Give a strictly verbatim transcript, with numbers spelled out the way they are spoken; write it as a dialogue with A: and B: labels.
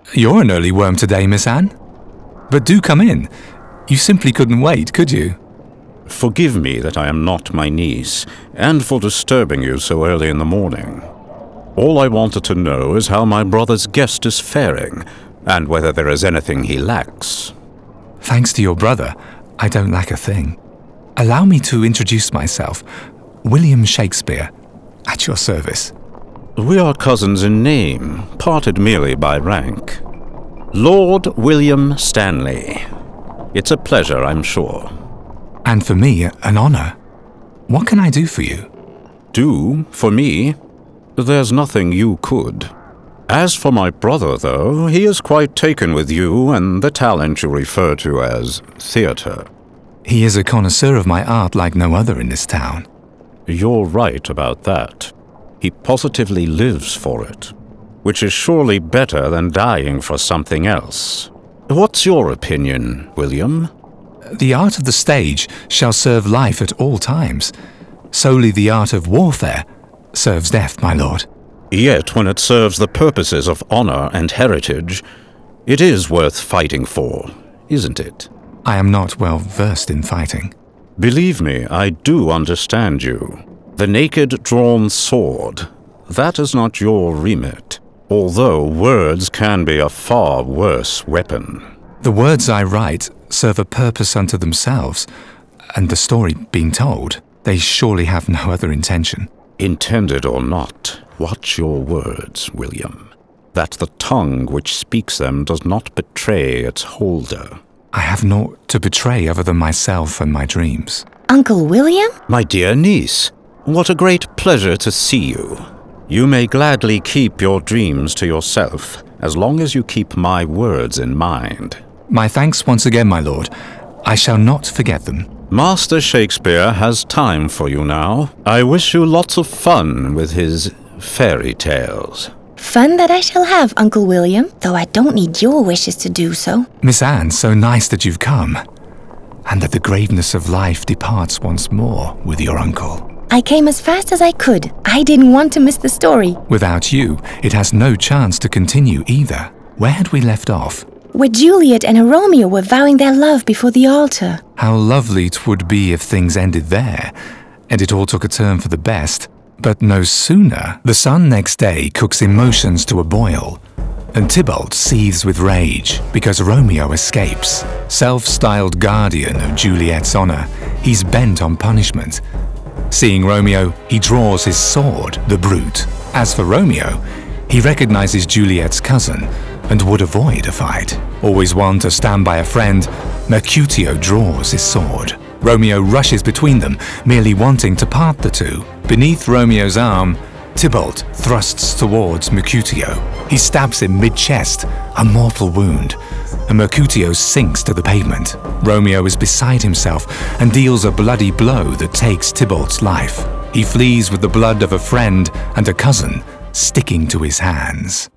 A: You're an early worm today, Miss Anne. But do come in. You simply couldn't wait, could you?
B: Forgive me that I am not my niece, and for disturbing you so early in the morning. All I wanted to know is how my brother's guest is faring, and whether there is anything he lacks.
A: Thanks to your brother, I don't lack a thing. Allow me to introduce myself. William Shakespeare, at your service.
B: We are cousins in name, parted merely by rank. Lord William Stanley. It's a pleasure, I'm sure.
A: And for me, an honor. What can I do for you?
B: Do for me? There's nothing you could. As for my brother, though, he is quite taken with you and the talent you refer to as theatre.
A: He is a connoisseur of my art like no other in this town.
B: You're right about that. He positively lives for it, which is surely better than dying for something else. What's your opinion, William?
A: The art of the stage shall serve life at all times. Solely the art of warfare serves death, my lord.
B: Yet when it serves the purposes of honor and heritage, it is worth fighting for, isn't it?
A: I am not well versed in fighting.
B: Believe me, I do understand you. The naked drawn sword, that is not your remit, although words can be a far worse weapon.
A: The words I write serve a purpose unto themselves, and the story being told, they surely have no other intention.
B: Intended or not, watch your words, William, that the tongue which speaks them does not betray its holder.
A: I have naught to betray other than myself and my dreams.
C: Uncle William?
B: My dear niece, what a great pleasure to see you. You may gladly keep your dreams to yourself, as long as you keep my words in mind.
A: My thanks once again, my lord. I shall not forget them.
B: Master Shakespeare has time for you now. I wish you lots of fun with his fairy tales.
C: Fun that I shall have, Uncle William, though I don't need your wishes to do so.
A: Miss Anne, so nice that you've come, and that the graveness of life departs once more with your uncle.
C: I came as fast as I could. I didn't want to miss the story.
A: Without you, it has no chance to continue either. Where had we left off?
C: Where Juliet and Romeo were vowing their love before the altar.
A: How lovely 'twould be if things ended there, and it all took a turn for the best. But no sooner. The sun next day cooks emotions to a boil, and Tybalt seethes with rage because Romeo escapes. Self-styled guardian of Juliet's honor, he's bent on punishment. Seeing Romeo, he draws his sword, the brute. As for Romeo, he recognizes Juliet's cousin and would avoid a fight. Always one to stand by a friend, Mercutio draws his sword. Romeo rushes between them, merely wanting to part the two. Beneath Romeo's arm, Tybalt thrusts towards Mercutio. He stabs him mid-chest, a mortal wound, and Mercutio sinks to the pavement. Romeo is beside himself and deals a bloody blow that takes Tybalt's life. He flees with the blood of a friend and a cousin sticking to his hands.